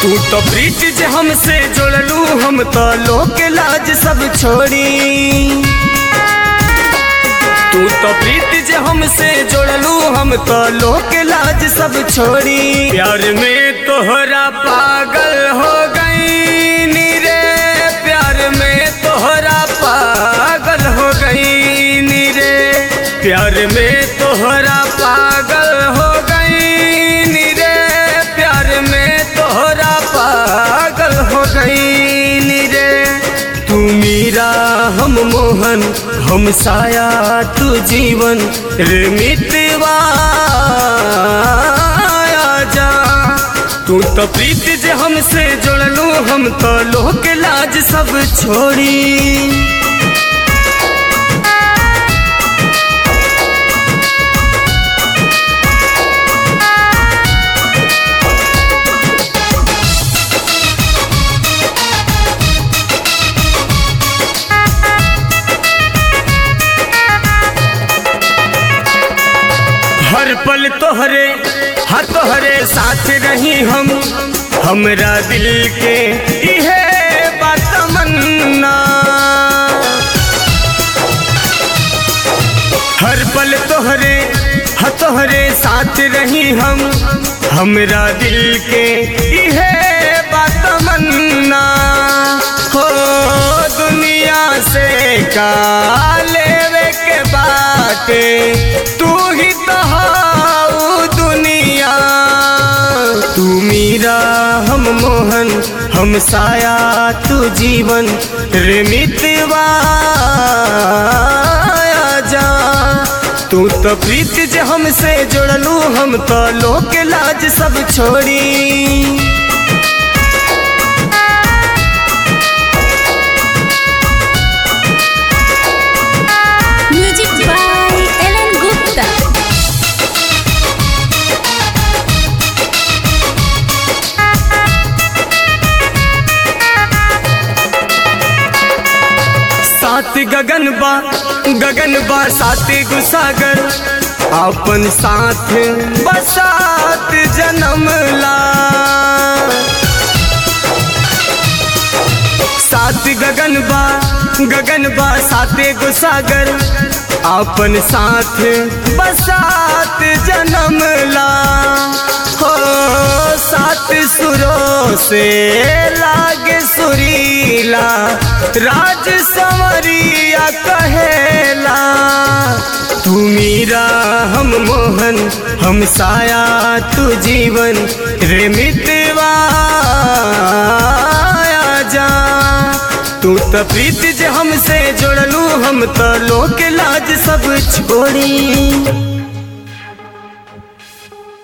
तू तो प्रीत जे हमसे जोड़लू हम तो लोक लाज सब छोड़ी। तू तो प्रीत जे हमसे जोड़लू हम तो लोक लाज सब छोड़ी। प्यार में तोहरा पागल हो गई नी रे, प्यार में तोहरा पागल हो गई नी रे, प्यार में तोहरा पागल हो गई नी रे, प्यार में तोहरा पागल हो गई नी रे। तू मीरा हम मोहन हम साया तू जीवन रे मितवा आजा। तू तो प्रीत जे हमसे जोड़लू हम तो लोक लाज सब छोड़ी। हर पल तोहरे हाँ तोहरे साथ रही हम, हमरा दिल के इहे बात तमन्ना। हर पल तोहरे हाँ तोहरे साथ रही हम, हमरा दिल के इहे बात तमन्ना। हो दुनिया से का लेवे के बाटे, तू ही तो हाउ दुनिया। तू मीरा हम मोहन हम साया तू जीवन रे मितवा आजा। तू तो प्रीत जे हमसे जोड़लू हम तो लोक लाज सब छोड़ी। सात गगन बा सात गुसागर, अपन साथ बसात जन्म ला। सात गगन बा सात गुसागर, अपन साथ बसात जन्म ला। हो सात सुरों से लागे सुरीला, राज संवरिया कहेला। तू मीरा हम मोहन हम साया तू जीवन रे मितवा आजा। तू तो प्रीत जे हमसे जोड़लू हम तो लोक लाज सब छोड़ी।